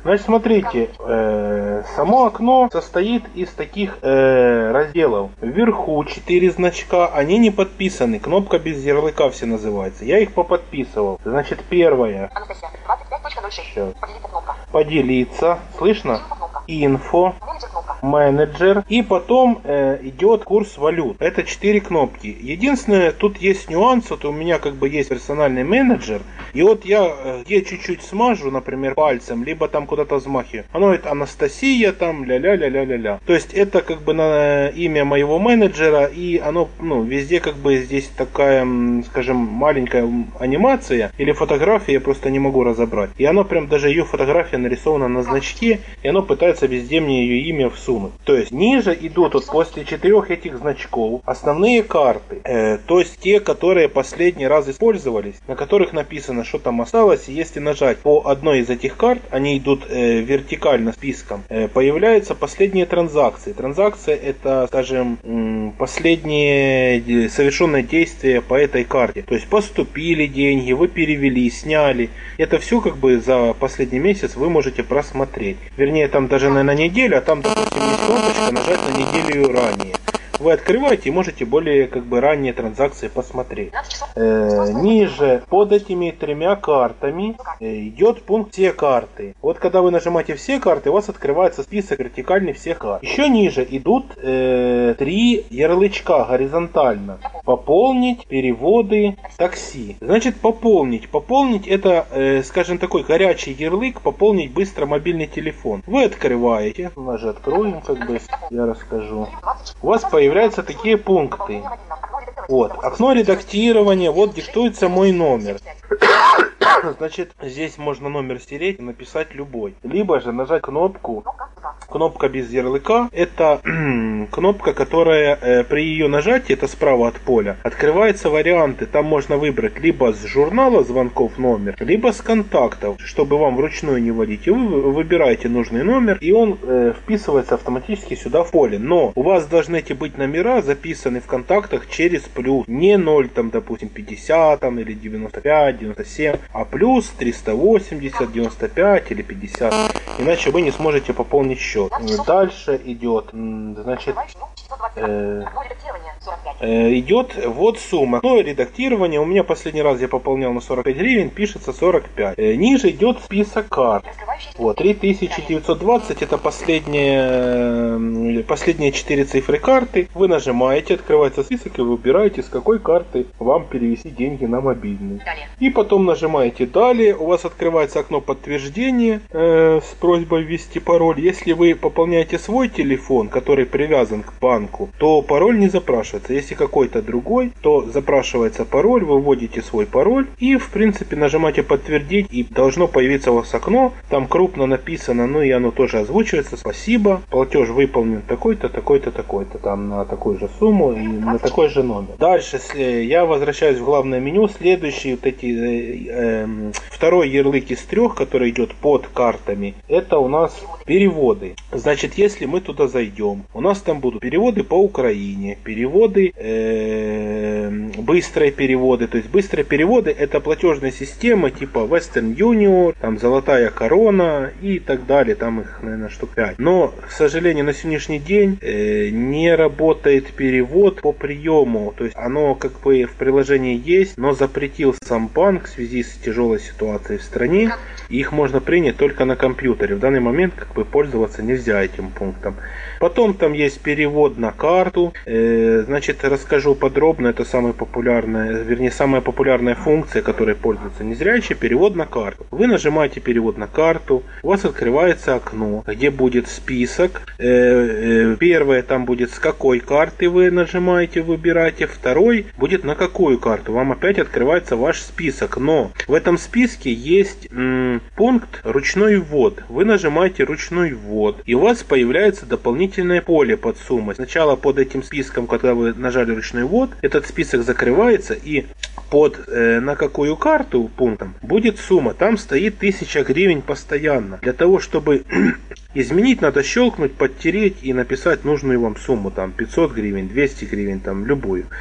Значит, смотрите, само окно состоит из таких разделов. Вверху 4 значка, они не подписаны. Кнопка без ярлыка все называется. Я их поподписывал. Значит, первое. Поделиться. Слышно? Инфо. Менеджер. И потом идет курс валют. Это 4 кнопки. Единственное, тут есть нюанс. Вот у меня как бы есть персональный менеджер. И вот я где чуть-чуть смажу, например, пальцем, либо там куда-то взмахиваю. Оно это Анастасия там, ля-ля-ля-ля-ля-ля. То есть это как бы на имя моего менеджера. И оно, везде как бы здесь такая, скажем, маленькая анимация или фотография, я просто не могу разобрать. И оно прям даже ее фотография нарисована на значке. И оно пытается везде мне ее имя всунуть. То есть ниже идут вот после 4 этих значков основные карты. То есть те, которые последний раз использовались, на которых написано, что там осталось. И если нажать по одной из этих карт, они идут вертикально списком, появляются последние транзакции. Транзакция это, скажем, последние совершенные действия по этой карте. То есть поступили деньги, вы перевели, сняли. Это все как бы за последний месяц вы можете просмотреть. Вернее, там даже на неделю, а там, допустим, есть кнопочка нажать на неделю ранее. Вы открываете и можете более как бы ранние транзакции посмотреть. Ниже под этими 3 картами идет пункт «Все карты». Вот когда вы нажимаете «Все карты», у вас открывается список вертикальный всех карт. Еще ниже идут 3 ярлычка горизонтально. Пополнить, переводы, такси. Значит, пополнить. Пополнить это, скажем, такой горячий ярлык. Пополнить быстро мобильный телефон. Вы открываете. Мы же откроем, как бы, я расскажу. У вас появляются такие пункты. Вот, окно редактирования, вот диктуется мой номер. Значит, здесь можно номер стереть и написать любой. Либо же нажать кнопку. Кнопка без ярлыка. Это кнопка, которая при ее нажатии, это справа от поля, открываются варианты. Там можно выбрать либо с журнала звонков номер, либо с контактов, чтобы вам вручную не вводить. И вы выбираете нужный номер, и он вписывается автоматически сюда в поле. Но у вас должны эти быть номера записаны в контактах через плюс. Не 0, там, допустим, 50 там, или 95, 97, а плюс 380, 95 или 50. Иначе вы не сможете пополнить счет. Дальше идет, значит, идет вот сумма. Ну, редактирование. У меня последний раз я пополнял на 45 гривен, пишется 45. Ниже идет список карт. Вот, 3920 это последние 4 цифры карты. Вы нажимаете, открывается список и выбираете, с какой карты вам перевести деньги на мобильный. И потом нажимаете «Далее». У вас открывается окно подтверждения с просьбой ввести пароль. Если вы пополняете свой телефон, который привязан к банку, то пароль не запрашивается. Если какой-то другой, то запрашивается пароль, вы вводите свой пароль и, в принципе, нажимаете «Подтвердить», и должно появиться у вас окно. Там крупно написано, ну и оно тоже озвучивается. Спасибо, платеж выполнен такой-то, такой-то, такой-то, там на такую же сумму и на такой же номер. Дальше я возвращаюсь в главное меню. Следующие вот эти второй ярлык из 3, который идет под картами, это у нас переводы. Значит, если мы туда зайдем, у нас там будут переводы по Украине, переводы, быстрые переводы. То есть быстрые переводы это платежная система типа Western Union, там Золотая Корона и так далее. Там их, наверное, штук 5. Но, к сожалению, на сегодняшний день не работает перевод по приему. То есть оно как бы в приложении есть, но запретил сам банк в связи с тяжелой ситуацией в стране. Их можно принять только на компьютере. В данный момент как бы пользоваться нельзя этим пунктом. Потом там есть перевод на карту. Значит, расскажу подробно. Это самая популярная функция, которой пользуются незрячие. Перевод на карту. Вы нажимаете перевод на карту. У вас открывается окно, где будет список. Первое там будет с какой карты вы нажимаете, выбираете. Второй будет на какую карту. Вам опять открывается ваш список. Но в этом списке есть пункт «Ручной ввод». Вы нажимаете «Ручной ввод», и у вас появляется дополнительное поле под суммой. Сначала под этим списком, когда вы нажали «Ручной ввод», этот список закрывается, и под на какую карту пунктом будет сумма. Там стоит 1000 гривен постоянно. Для того, чтобы изменить, надо щелкнуть, подтереть и написать нужную вам сумму. Там 500 гривен, 200 гривен, там любую.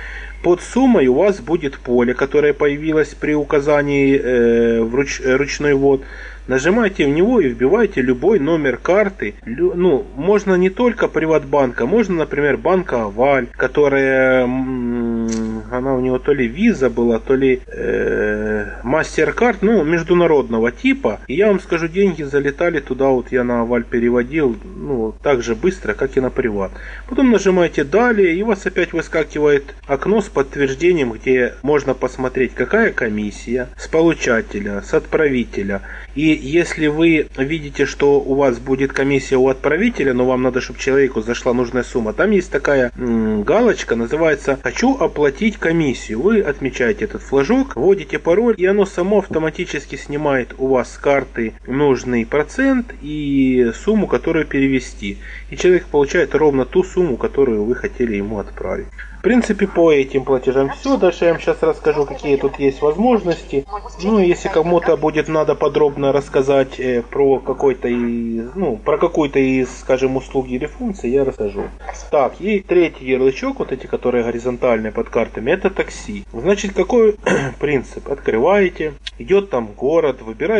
под суммой у вас будет поле, которое появилось при указании ручной ввод. Нажимаете в него и вбиваете любой номер карты. Ну, можно не только Приватбанка, можно, например, банка Аваль, которая, она у него то ли Visa была, то ли MasterCard, ну, международного типа. И я вам скажу, деньги залетали туда, вот я на Аваль переводил, ну, так же быстро, как и на Приват. Потом нажимаете «Далее», и у вас опять выскакивает окно с подтверждением, где можно посмотреть, какая комиссия с получателя, с отправителя. И если вы видите, что у вас будет комиссия у отправителя, но вам надо, чтобы человеку зашла нужная сумма, там есть такая галочка, называется «Хочу оплатить комиссию». Вы отмечаете этот флажок, вводите пароль, и оно само автоматически снимает у вас с карты нужный процент и сумму, которую перевести. И человек получает ровно ту сумму, которую вы хотели ему отправить. В принципе, по этим платежам все. Дальше я вам сейчас расскажу, какие тут есть возможности. Ну, если кому-то будет надо подробно рассказать про какой-то из, ну, про какую-то из, скажем, услуги или функции, я расскажу. Так, и третий ярлычок, вот эти, которые горизонтальные под картами, это такси. Значит, какой принцип? Открываете, идет там город,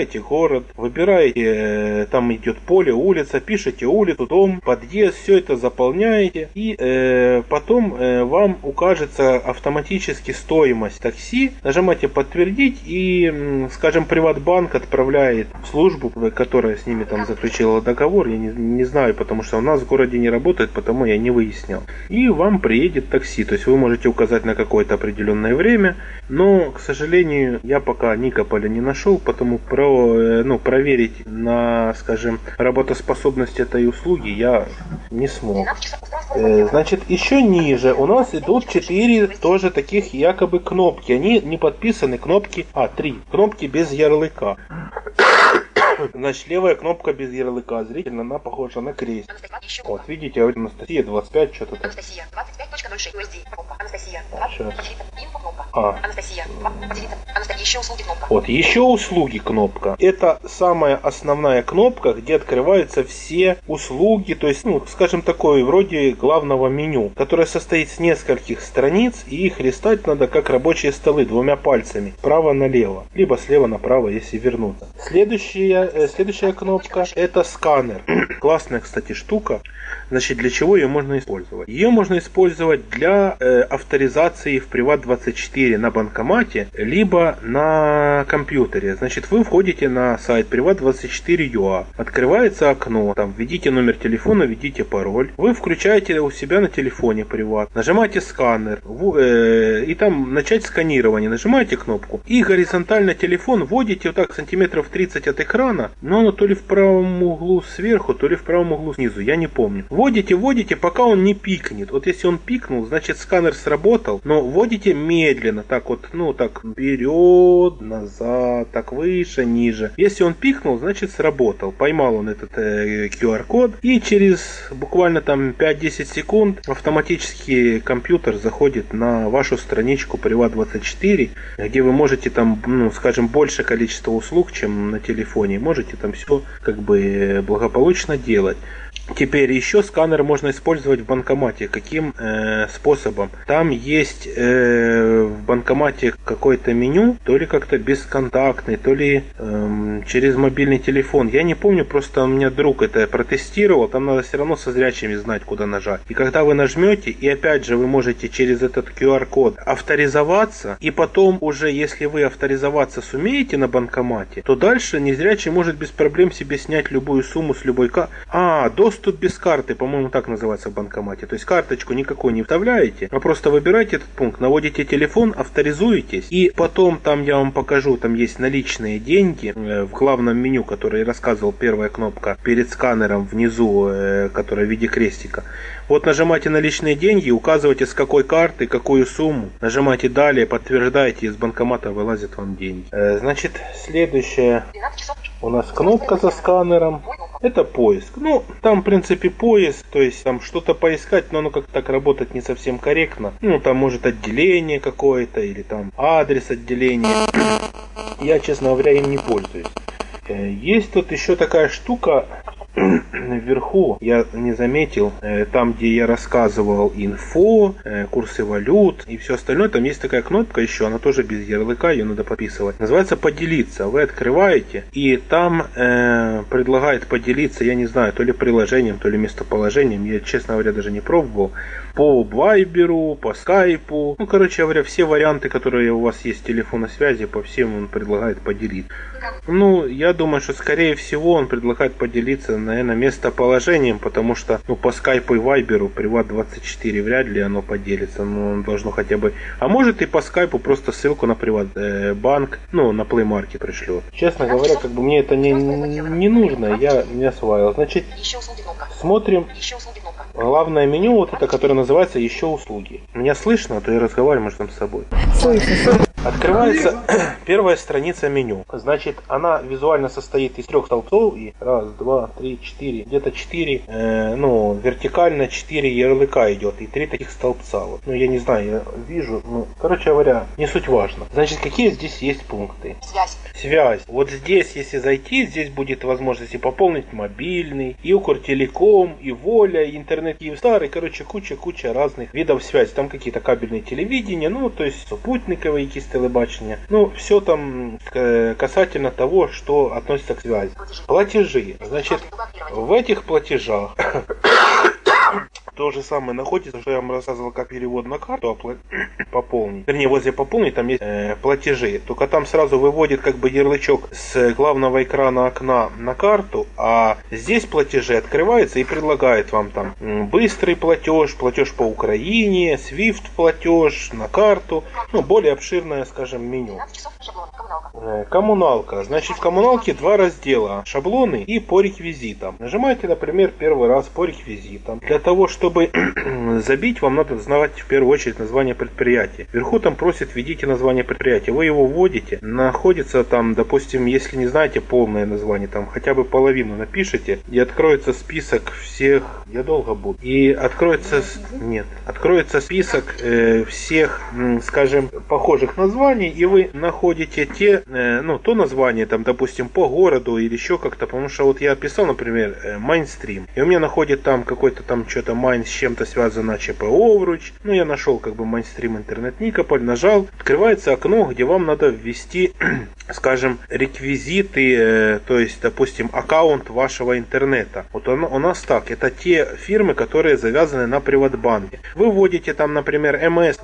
выбираете, там идет поле, улица, пишете улицу, дом, подъезд, все это заполняете, и потом вам укажется автоматически стоимость такси, нажимаете подтвердить, и, скажем, Приватбанк отправляет в службу, которая с ними там заключила договор, я не знаю, потому что у нас в городе не работает, потому я не выяснял, и вам приедет такси, то есть вы можете указать на какое-то определенное время, но, к сожалению, я пока Никополя не нашел, потому проверить на, скажем, работоспособность этой услуги я не смог. Значит, еще ниже у нас идут 4 тоже таких якобы кнопки. Они не подписаны, кнопки, 3 кнопки без ярлыка. Значит, левая кнопка без ярлыка, зрительно она похожа на крест. Вот, видите, Анастасия 25, что-то там. Анастасия 25.06 USD. Анастасия. Анастасия. Еще услуги кнопка. Вот, еще услуги кнопка. Это самая основная кнопка, где открываются все услуги, то есть, ну, скажем, такое, вроде главного меню, которое состоит с нескольких страниц, и их листать надо как рабочие столы, 2 пальцами, справа налево, либо слева направо, если вернуться. Следующая кнопка это сканер. Классная, кстати, штука. Значит, для чего ее можно использовать? Ее можно использовать для авторизации в Приват24 на банкомате, либо на компьютере. Значит, вы входите на сайт Приват24.ua, открывается окно, там введите номер телефона, введите пароль, вы включаете у себя на телефоне Приват, нажимаете сканер, и там начать сканирование, нажимаете кнопку, и горизонтально телефон вводите вот так сантиметров 30 от экрана, но оно то ли в правом углу сверху, то ли в правом углу снизу, я не помню. Вводите, пока он не пикнет. Вот если он пикнул, значит сканер сработал, но вводите медленно, так вот, ну так вперед, назад, так выше, ниже. Если он пикнул, значит сработал. Поймал он этот QR-код, и через буквально там 5-10 секунд автоматически компьютер заходит на вашу страничку Приват24, где вы можете там, ну, скажем, больше количество услуг, чем на телефоне. Можете там все как бы благополучно делать. Теперь еще сканер можно использовать в банкомате. Каким способом? Там есть в банкомате какое-то меню, то ли как-то бесконтактный, то ли через мобильный телефон. Я не помню, просто у меня друг это протестировал. Там надо все равно со зрячими знать, куда нажать. И когда вы нажмете, и опять же вы можете через этот QR-код авторизоваться, и потом уже, если вы авторизоваться сумеете на банкомате, то дальше незрячий может без проблем себе снять любую сумму с любой карты. Доступ без карты, по-моему, так называется в банкомате. То есть карточку никакой не вставляете, а просто выбираете этот пункт, наводите телефон, авторизуетесь, и потом там я вам покажу, там есть наличные деньги в главном меню, которое я рассказывал, первая кнопка перед сканером внизу, которая в виде крестика. Вот нажимаете наличные деньги, указываете с какой карты, какую сумму, нажимаете далее, подтверждаете, из банкомата вылазят вам деньги. Значит, следующая у нас кнопка за сканером. Это поиск. Ну, там, в принципе, поиск, то есть там что-то поискать, но оно как-то так работать не совсем корректно. Ну, там может отделение какое-то, или там адрес отделения. Я, честно говоря, им не пользуюсь. Есть тут еще такая штука, вверху я не заметил, там, где я рассказывал инфо, курсы валют и все остальное, там есть такая кнопка еще, она тоже без ярлыка, ее надо подписывать. Называется «Поделиться». Вы открываете, и там предлагает поделиться, я не знаю, то ли приложением, то ли местоположением. Я, честно говоря, даже не пробовал. По Вайберу, по Скайпу. Ну, короче говоря, все варианты, которые у вас есть в телефонной связи, по всем он предлагает поделиться. Ну, я думаю, что скорее всего он предлагает поделиться, наверное, местоположением, потому что, ну, по Скайпу и Вайберу Приват24 вряд ли оно поделится, но он должно хотя бы... А может и по Скайпу просто ссылку на Приватбанк, ну, на Play Market пришлет. Честно говоря, как бы мне это не нужно, я не осваивал. Значит, смотрим главное меню, вот это, которое называется «Еще услуги». Меня слышно, а то я разговариваю, может, там с собой. Слышно. Открывается первая страница меню. Значит, она визуально состоит из 3 столбцов. И раз, два, три, четыре. Где-то 4, ну, вертикально 4 ярлыка идет. И 3 таких столбца. Вот. Ну, я не знаю, я вижу. Ну, короче говоря, не суть важно. Значит, какие здесь есть пункты? Связь. Вот здесь, если зайти, здесь будет возможность и пополнить мобильный, и Укртелеком, и Воля, и интернет Киевстар, и, короче, куча разных видов связи. Там какие-то кабельные телевидения, ну, то есть спутниковые якісь телебачення. Ну, все там касательно того, что относится к связи. Платежи. Значит, в этих платежах то же самое находится, что я вам рассказывал, как перевод на карту пополнить. Вернее, возле пополнить там есть платежи. Только там сразу выводит как бы ярлычок с главного экрана окна на карту, а здесь платежи открываются и предлагает вам там быстрый платеж, платеж по Украине, SWIFT платеж на карту. Ну, более обширное, скажем, меню. Коммуналка. Значит, в коммуналке 2 раздела. Шаблоны и по реквизитам. Нажимаете, например, первый раз по реквизитам. Для того, чтобы забить, вам надо знать в первую очередь название предприятия. Вверху там просит введите название предприятия. Вы его вводите. Находится там, допустим, если не знаете полное название, там хотя бы половину напишите. И откроется список всех... Я долго буду. И откроется... Нет. Откроется список всех, скажем, похожих названий. И вы находите те, ну, то название, там, допустим, по городу или еще как-то, потому что вот я писал, например, Майнстрим, и у меня находит там какой-то там что-то Майн с чем-то связано ЧПО вруч, ну, я нашел как бы Майнстрим интернет Никополь, нажал, открывается окно, где вам надо ввести, скажем, реквизиты, то есть, допустим, аккаунт вашего интернета. Вот у нас так, это те фирмы, которые завязаны на Приватбанке. Вы вводите там, например,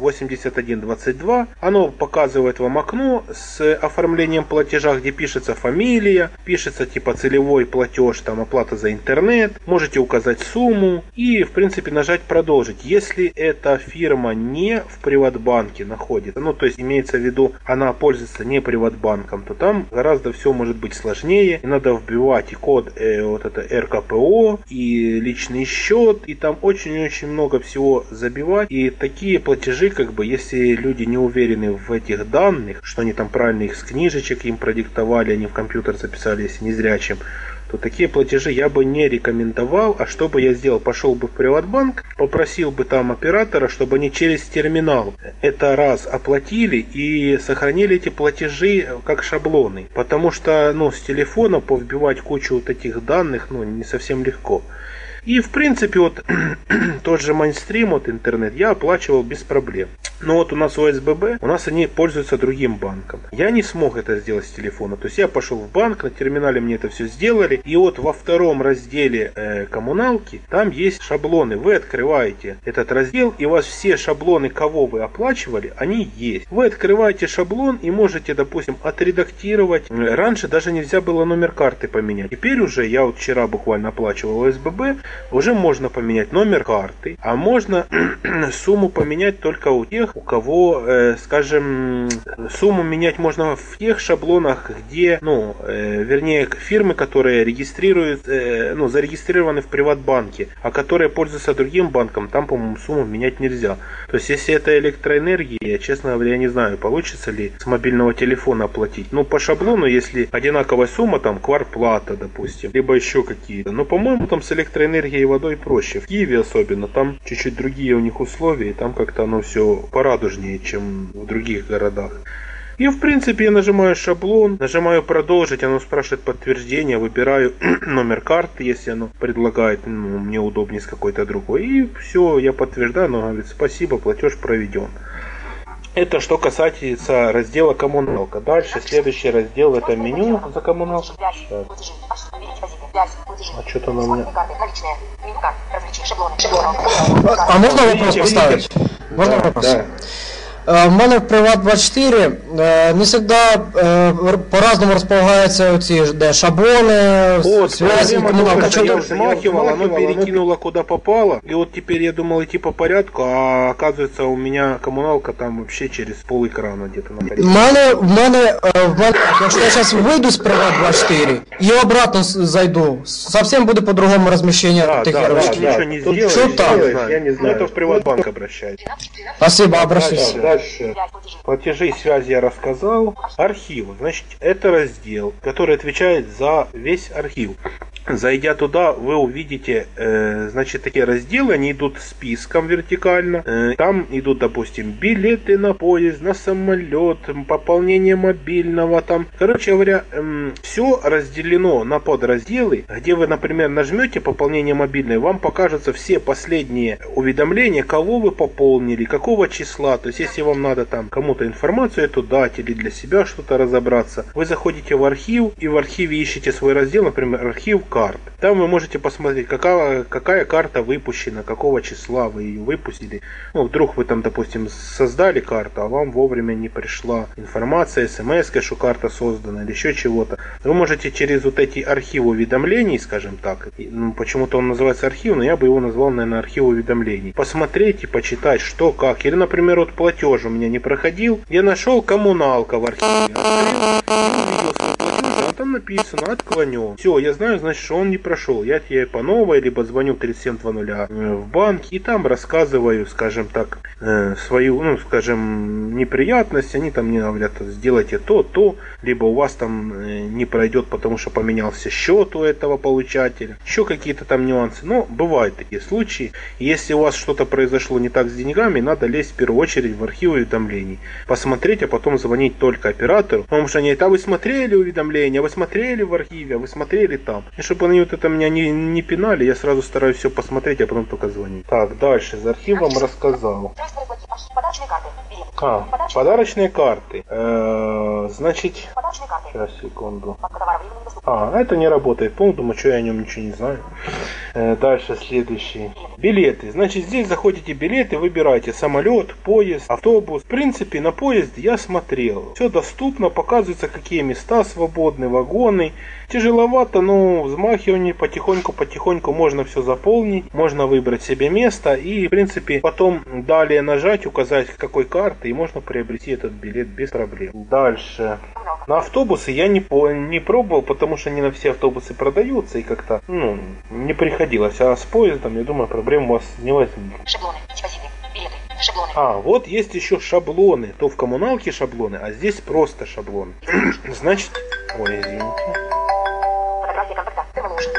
МС8122, оно показывает вам окно с оформлением платежа, где пишется фамилия, пишется типа целевой платеж, там оплата за интернет, можете указать сумму и в принципе нажать продолжить. Если эта фирма не в Приватбанке находится, ну то есть имеется в виду она пользуется не Приватбанком, то там гораздо все может быть сложнее, и надо вбивать и код вот это РКПО, и личный счет, и там очень-очень много всего забивать, и такие платежи, как бы, если люди не уверены в этих данных, что они там правильно их с книжечек им продиктовали, они в компьютер записали, если незрячим, то такие платежи я бы не рекомендовал. А что бы я сделал? Пошел бы в Приватбанк, попросил бы там оператора, чтобы они через терминал это раз оплатили и сохранили эти платежи как шаблоны. Потому что, ну, с телефона повбивать кучу вот этих данных, ну, не совсем легко. И в принципе вот тот же Майнстрим, вот интернет, я оплачивал без проблем. Но вот у нас ОСББ, у нас они пользуются другим банком. Я не смог это сделать с телефона. То есть я пошел в банк, на терминале мне это все сделали. И вот во втором разделе коммуналки, там есть шаблоны. Вы открываете этот раздел, и у вас все шаблоны, кого вы оплачивали, они есть. Вы открываете шаблон и можете, допустим, отредактировать. Раньше даже нельзя было номер карты поменять. Теперь уже, я вот вчера буквально оплачивал ОСББ, уже можно поменять номер карты, а можно сумму поменять только у тех, у кого, скажем, сумму менять можно в тех шаблонах, где, ну, вернее, фирмы, которые регистрируют, ну, зарегистрированы в Приватбанке, а которые пользуются другим банком, там, по-моему, сумму менять нельзя. То есть, если это электроэнергия, я, честно говоря, не знаю, получится ли с мобильного телефона оплатить. Ну, по шаблону, если одинаковая сумма, там, квартплата, допустим, либо еще какие-то. Но, по-моему, там с электроэнергией и водой проще. В Киеве особенно, там чуть-чуть другие у них условия, и там как-то оно все порадужнее, чем в других городах. И в принципе я нажимаю шаблон, нажимаю продолжить, оно спрашивает подтверждение, выбираю номер карты, если оно предлагает, мне удобнее с какой-то другой. И все, я подтверждаю, оно говорит спасибо, платеж проведен. Это что касается раздела коммуналка. Дальше следующий раздел это меню за коммуналку. А что-то на меня... А можно вопрос поставить? Можно вопрос? Да. В мене в Приват24 не завжди по-разному розполагаються оці шаблони, связи, комуналка. Я взмахивал, оно перекинуло куда попало, и вот теперь я думал идти по порядку, а оказывается у меня коммуналка там вообще через пол экрана где-то находится. В мене, якщо я зараз вийду з Приват24 и обратно зайду, совсем буде по-другому розміщення тих ярличків. Ничего не сделаешь, Что там? Я не знаю, это в Приватбанк обращается. Спасибо, обращусь. Дальше. Платежи и связи я рассказал. Архивы. Значит, это раздел, который отвечает за весь архив. Зайдя туда, вы увидите, значит, такие разделы, они идут списком вертикально. Там идут, допустим, билеты на поезд, на самолет, пополнение мобильного, там. Короче говоря, все разделено на подразделы, где вы, например, нажмете пополнение мобильное, вам покажутся все последние уведомления, кого вы пополнили, какого числа. То есть, если вам надо там кому-то информацию эту дать или для себя что-то разобраться, вы заходите в архив и в архиве ищете свой раздел, например, архив карт. Там вы можете посмотреть, какая карта выпущена, какого числа вы ее выпустили. Ну, вдруг вы там, допустим, создали карту, а вам вовремя не пришла информация, смс, что карта создана или еще чего-то. Вы можете через вот эти архивы уведомлений, скажем так, почему-то он называется архив, но я бы его назвал, наверное, архив уведомлений, посмотреть и почитать, что, как. Или, например, вот платеж у меня не проходил, я нашел коммуналка в архиве. Там написано отклонен. Все, я знаю, значит, что он не прошел. Я тебе по новой, либо звоню 3720 в банк и там рассказываю, скажем так, свою, скажем, неприятность. Они там мне говорят, сделайте то, либо у вас там не пройдет, потому что поменялся счет у этого получателя. Еще какие-то там нюансы. Но бывают такие случаи. Если у вас что-то произошло не так с деньгами, надо лезть в первую очередь в архив уведомлений. Посмотреть, а потом звонить только оператору. Потому что они, вы смотрели уведомления, вы смотрели в архиве, вы смотрели там. И чтобы они вот это меня не пинали, я сразу стараюсь все посмотреть, а потом только звонить. Так, дальше, за архивом рассказал. Подарочные карты. Значит, сейчас, секунду. Это не работает. Пункт, думаю, что я о нем ничего не знаю. Дальше, следующий. Билеты. Значит, здесь заходите билеты, выбираете самолет, поезд, автобус. В принципе, на поезд я смотрел. Все доступно, показывается, какие места свободны, вагоны. Тяжеловато, но взмахивание потихоньку можно все заполнить. Можно выбрать себе место и, в принципе, потом далее нажать, указать какой карты, и можно приобрести этот билет без проблем. Дальше. На автобусы я не пробовал, потому что не на все автобусы продаются и как-то, не приходилось. А с поездом, я думаю, проблем у вас не возникнет. Шаблоны, депозиты, билеты, шаблоны. Вот есть еще шаблоны. То в коммуналке шаблоны, а здесь просто шаблоны. Значит, извините. Фотография контакта, термоложен.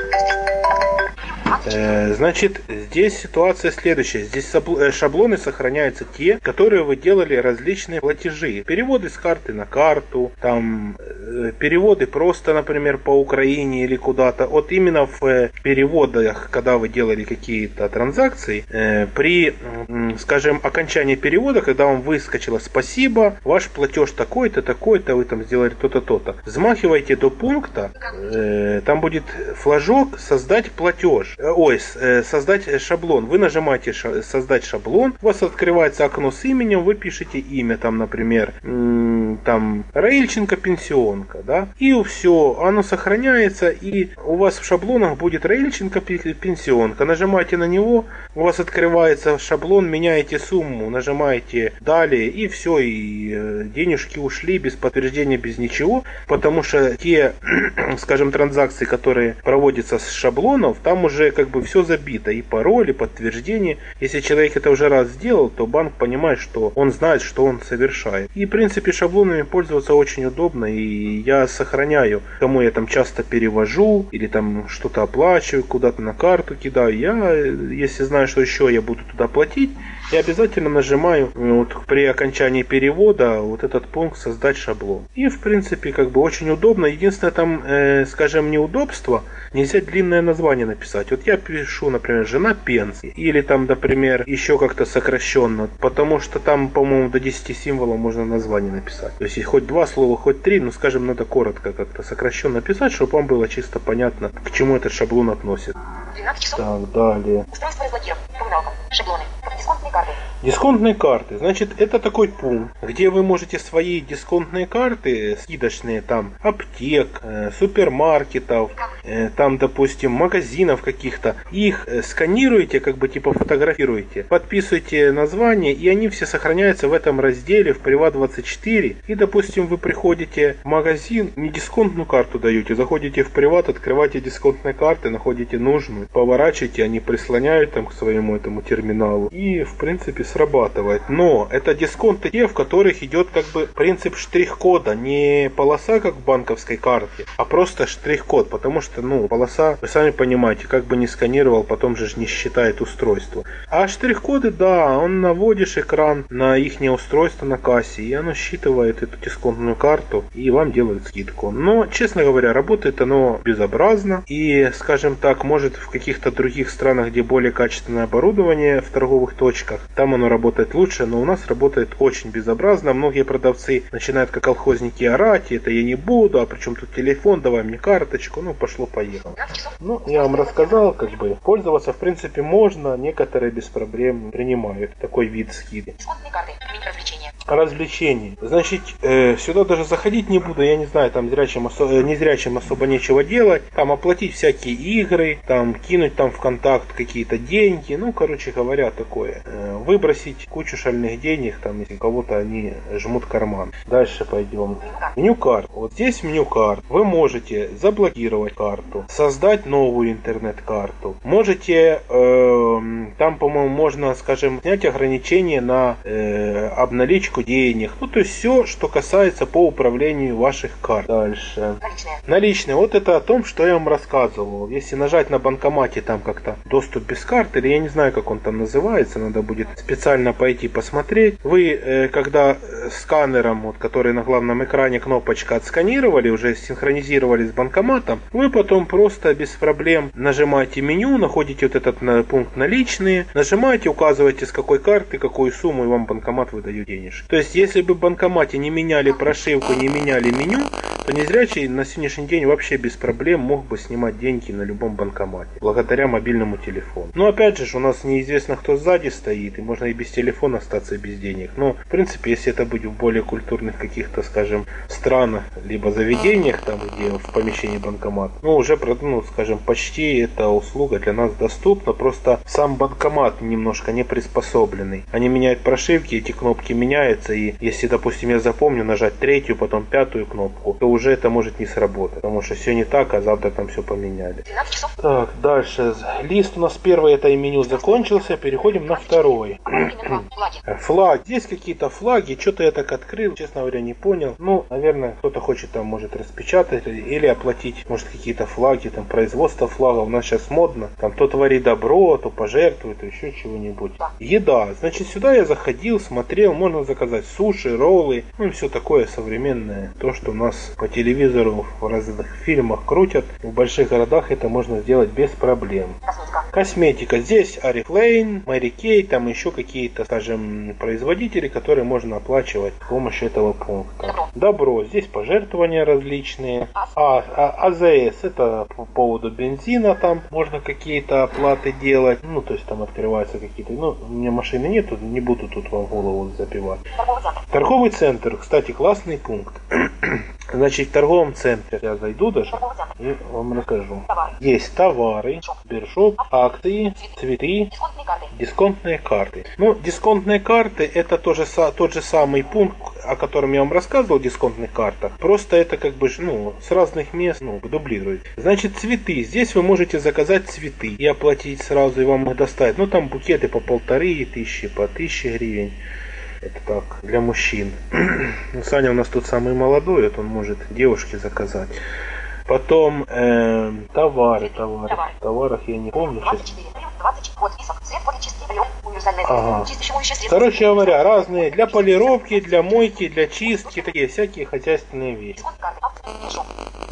Значит, здесь ситуация следующая. Здесь шаблоны сохраняются те, которые вы делали различные платежи. Переводы с карты на карту, там переводы просто, например, по Украине или куда-то. Вот именно в переводах, когда вы делали какие-то транзакции, при, скажем, окончании перевода, когда вам выскочило спасибо, ваш платеж такой-то, такой-то, вы там сделали то-то, то-то. Взмахивайте до пункта, там будет флажок «Создать платеж». Создать шаблон. Вы нажимаете создать шаблон, у вас открывается окно с именем, вы пишете имя, там, например, там Раильченко пенсионка, да, и все, оно сохраняется, и у вас в шаблонах будет Раильченко пенсионка. Нажимаете на него, у вас открывается шаблон, меняете сумму, нажимаете далее, и все, и денежки ушли без подтверждения, без ничего, потому что те, скажем, транзакции, которые проводятся с шаблонов, там уже как бы все забито, и пароль, и подтверждение. Если человек это уже раз сделал, то банк понимает, что он знает, что он совершает. И в принципе шаблонами пользоваться очень удобно, и я сохраняю, кому я там часто перевожу, или там что-то оплачиваю, куда-то на карту кидаю. Я, если знаю, что еще я буду туда платить, и обязательно нажимаю вот при окончании перевода вот этот пункт «Создать шаблон». И в принципе как бы очень удобно. Единственное там, скажем, неудобство, нельзя длинное название написать. Вот я пишу, например, «Жена Пенс» или там, например, еще как-то сокращенно, потому что там, по-моему, до 10 символов можно название написать. То есть хоть 2 слова, хоть 3, ну скажем, надо коротко как-то сокращенно писать, чтобы вам было чисто понятно, к чему этот шаблон относится. 12 часов. Так, далее. Устройство разблокировано. Напоминалка. Шаблоны. Дисконтные карты. Дисконтные карты. Значит, это такой пункт, где вы можете свои дисконтные карты, скидочные там, аптек, супермаркетов, там, допустим, магазинов каких-то, их сканируете, как бы типа фотографируете, подписываете название, и они все сохраняются в этом разделе в Privat24. И, допустим, вы приходите в магазин, не дисконтную карту даете, заходите в Privat, открываете дисконтные карты, находите нужную, поворачиваете, они прислоняют там к своему этому терминалу, и, в принципе, срабатывает. Но это дисконты те, в которых идет как бы принцип штрих-кода, не полоса, как в банковской карте, а просто штрих-код, потому что, ну, полоса, вы сами понимаете, как бы не сканировал, потом же не считает устройство. А штрих-коды, да, он наводишь экран на их устройство на кассе, и оно считывает эту дисконтную карту, и вам делает скидку. Но, честно говоря, работает оно безобразно, и, скажем так, может в каких-то других странах, где более качественное оборудование в торговых точках, там оно работает лучше, но у нас работает очень безобразно. Многие продавцы начинают как колхозники орать, это я не буду, а причем тут телефон, давай мне карточку, ну пошло-поехало. Ну, я вам рассказал, как бы, пользоваться в принципе можно, некоторые без проблем принимают такой вид скидки. Дисконтные карты. Меню развлечения. Развлечений. Значит, сюда даже заходить не буду, я не знаю, там незрячим особо нечего делать, там оплатить всякие игры, там кинуть там в контакт какие-то деньги, ну, короче говоря, такое. Выбросить кучу шальных денег, там, если у кого-то они жмут карман. Дальше пойдем. Меню карт. Вот здесь меню карт. Вы можете заблокировать карту, создать новую интернет-карту. Можете, там, по-моему, можно, скажем, снять ограничения на обналичку денег. Ну, то есть все, что касается по управлению ваших карт. Дальше. Наличные. Вот это о том, что я вам рассказывал. Если нажать на банкомате там как-то доступ без карты, или я не знаю, как он там называется, надо будет специально пойти посмотреть. Вы, когда сканером, вот, который на главном экране кнопочка отсканировали, уже синхронизировали с банкоматом, вы потом просто без проблем нажимаете меню, находите вот этот пункт наличные, нажимаете, указываете с какой карты, какую сумму, и вам банкомат выдает денежки. То есть, если бы в банкомате не меняли прошивку, не меняли меню, то незрячий на сегодняшний день вообще без проблем мог бы снимать деньги на любом банкомате, благодаря мобильному телефону. Но опять же, у нас неизвестно, кто сзади стоит, и можно и без телефона остаться без денег. Но, в принципе, если это будет в более культурных каких-то, скажем, странах, либо заведениях, там, где в помещении банкомат, ну, уже, ну, скажем, почти эта услуга для нас доступна, просто сам банкомат немножко не приспособленный. Они меняют прошивки, эти кнопки меняются, и если, допустим, я запомню нажать 3-ю, потом 5-ю кнопку, то уже это может не сработать, потому что все не так, а завтра там все поменяли. 12 часов. Так, дальше. Лист у нас первый, это меню закончился, переходим на второй. Флаг. Здесь какие-то флаги, что-то я так открыл, честно говоря, не понял. Ну, наверное, кто-то хочет там, может, распечатать или оплатить, может, какие-то флаги, там, производство флагов. У нас сейчас модно. Там, то твори добро, то пожертвуй, то еще чего-нибудь. Еда. Значит, сюда я заходил, смотрел, можно заказать суши, роллы, ну, и все такое современное. То, что у нас по телевизору в разных фильмах крутят. В больших городах это можно сделать без проблем. Косметика. Здесь Oriflame, Mary Kay, там еще какие-то, скажем, производители, которые можно оплачивать с помощью этого пункта. Добро. Здесь пожертвования различные. АЗС, это по поводу бензина, там можно какие-то оплаты делать. Ну, то есть там открываются какие-то... Ну, у меня машины нету, не буду тут вам голову забивать. Торговый центр. Кстати, классный пункт. Значит, в торговом центре я зайду даже и вам расскажу. Есть товары, биржоп, акции, цветы, дисконтные карты. Ну, дисконтные карты это тот же самый пункт, о котором я вам рассказывал, дисконтных картах. Просто это как бы, ну, с разных мест, ну, дублирует. Значит, цветы. Здесь вы можете заказать цветы и оплатить сразу, и вам их доставят. Ну, там букеты по 1500, по 1000 гривен. Это так, для мужчин. Ну, Саня у нас тут самый молодой, вот он может девушке заказать. Потом товары. В товарах я не помню. 24, 20, вот список, цвет, фото, чистый, Универсальное Ага. чистящее моющее средство. Короче говоря, разные для полировки, для мойки, для чистки, такие всякие хозяйственные вещи. Дисконт карты. Шоп.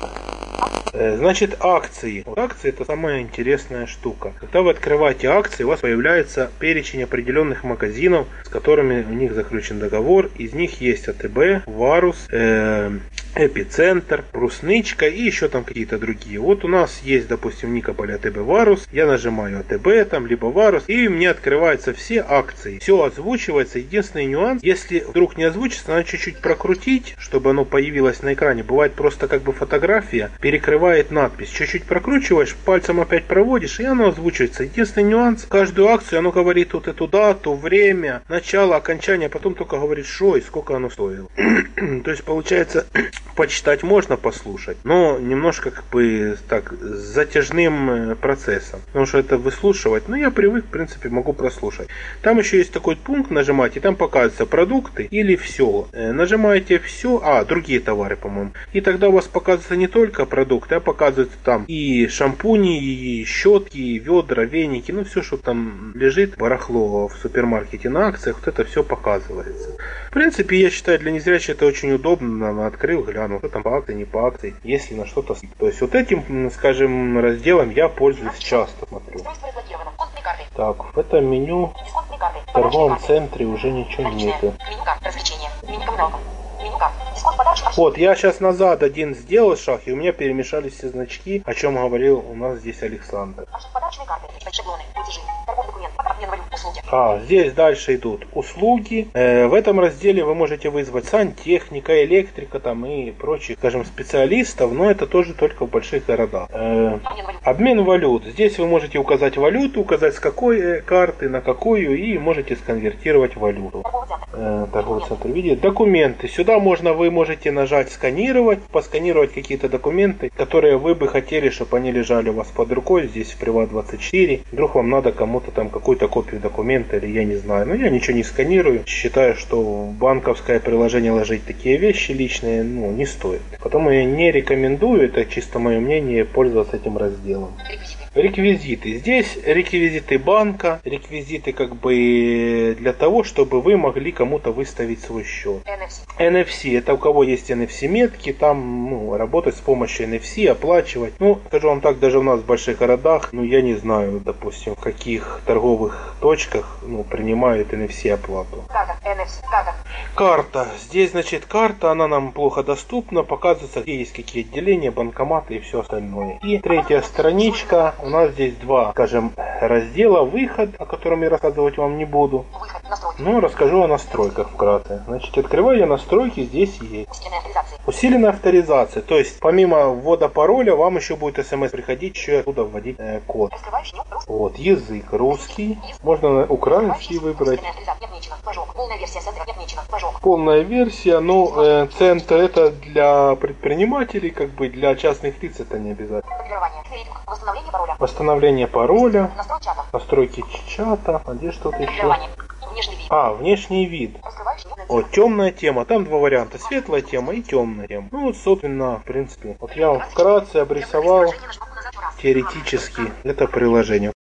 Значит, акции. Вот акции — это самая интересная штука. Когда вы открываете акции, у вас появляется перечень определенных магазинов, с которыми у них заключен договор. Из них есть АТБ, Варус, Эпицентр, Брусничка и еще там какие-то другие. Вот у нас есть, допустим, в Никополе АТБ Варус. Я нажимаю АТБ, там, либо Варус, и мне открываются все акции. Все озвучивается. Единственный нюанс, если вдруг не озвучится, надо чуть-чуть прокрутить, чтобы оно появилось на экране. Бывает просто как бы фотография перекрывает надпись. Чуть-чуть прокручиваешь, пальцем опять проводишь, и оно озвучивается. Единственный нюанс, каждую акцию оно говорит вот эту дату, время, начало, окончание, а потом только говорит, что и сколько оно стоило. То есть получается, почитать можно, послушать, но немножко как бы так с затяжным процессом. Потому что это выслушивать, я привык, в принципе, могу прослушать. Там еще есть такой пункт, нажимаете, там показываются продукты или все. Нажимаете все, другие товары, по-моему. И тогда у вас показываются не только продукты, а показываются там и шампуни, и щетки, и ведра, веники, все, что там лежит, барахло в супермаркете на акциях, вот это все показывается. В принципе, я считаю, для незрячих это очень удобно. Открыл, глянул, что там по акции, не по акции, если на что-то. То есть вот этим, скажем, разделом я пользуюсь часто, смотрю. Так, в этом меню в торговом центре уже ничего нету. Меню карт. Развлечения. Меню коммуналка. Меню карт. Дисконт подарочных. Вот, я сейчас назад один сделал шаг, и у меня перемешались все значки, о чем говорил у нас здесь Александр. Подарочные карты. Шаблоны. Платежи. Торговый документ. Обмен валют. Услуги. Здесь дальше идут услуги. В этом разделе вы можете вызвать сантехника, электрика там и прочих, скажем, специалистов, но это тоже только в больших городах. Обмен валют. Здесь вы можете указать валюту, указать с какой карты на какую, и можете сконвертировать валюту. Торговый центр видит. Документы. Сюда вы можете нажать сканировать, посканировать какие-то документы, которые вы бы хотели, чтобы они лежали у вас под рукой, здесь в Приват24. Вдруг вам надо кому-то там какую-то копию документа, или я не знаю. Я ничего не сканирую. Считаю, что в банковское приложение ложить такие вещи личные, не стоит. Потому я не рекомендую, это чисто мое мнение, пользоваться этим разделом. Реквизиты. Здесь реквизиты банка, реквизиты как бы для того, чтобы вы могли кому-то выставить свой счет. NFC. Это у кого есть NFC метки, там работать с помощью NFC, оплачивать. Скажу вам так, даже у нас в больших городах, я не знаю, допустим, в каких торговых точках принимают NFC оплату. Карта. Здесь, значит, карта, она нам плохо доступна, показывается, где есть какие отделения, банкоматы и все остальное. И третья страничка. У нас здесь два, скажем, раздела. Выход, о котором я рассказывать вам не буду. Но расскажу о настройках вкратце. Значит, открываю я настройки, здесь есть усиленная авторизация. То есть, помимо ввода пароля, вам еще будет смс приходить, еще и оттуда вводить код. Вот, язык русский. Можно украинский выбрать. Полная версия, центр это для предпринимателей, как бы для частных лиц это не обязательно. Восстановление пароля. Настройки чата. А где что-то еще? Внешний вид. Темная тема. Там два варианта. Светлая тема и темная тема. Собственно, в принципе. Я вам вкратце обрисовал теоретически это приложение.